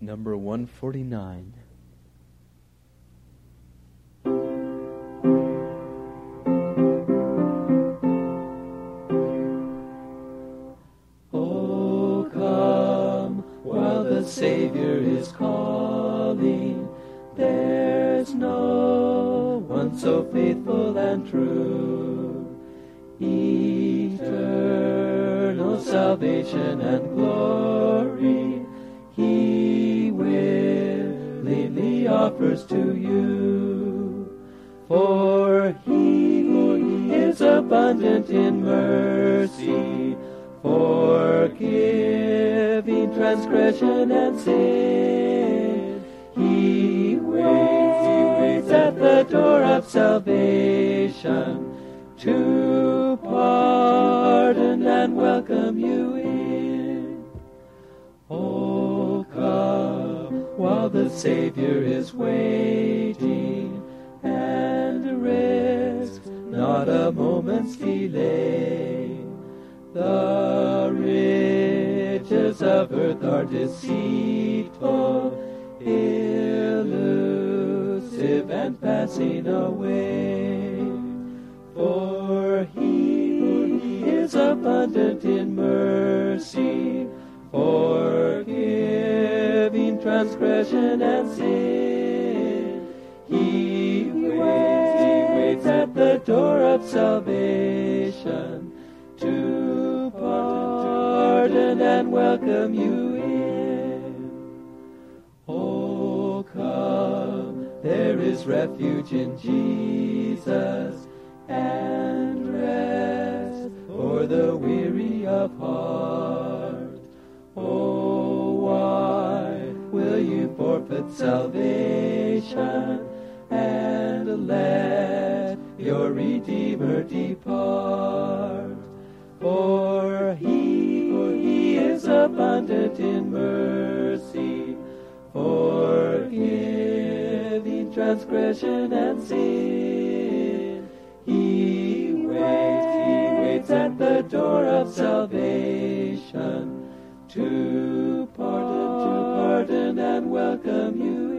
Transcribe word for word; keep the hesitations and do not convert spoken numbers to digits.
number one forty-nine. Oh, come, while the Savior is calling, there's no one so faithful and true. Eternal salvation and glory He willingly offers to you. For He is abundant in mercy, forgiving transgression and sin. He waits, He waits at the door of salvation to pardon and welcome you in. Oh, come, while the Savior is waiting, and risk not a moment's delay. The riches of earth are deceitful, elusive, and passing away. For He is abundant in mercy, forgiving transgression and sin. He waits, He waits at the door of salvation to pardon and welcome you in. Oh, come, there is refuge in Jesus, and rest for the weary of heart. Oh, why will you forfeit salvation and let your Redeemer depart? For He, for He is abundant in mercy, forgiving transgression and sin. He waits, He waits at the door of salvation to pardon, to pardon and welcome you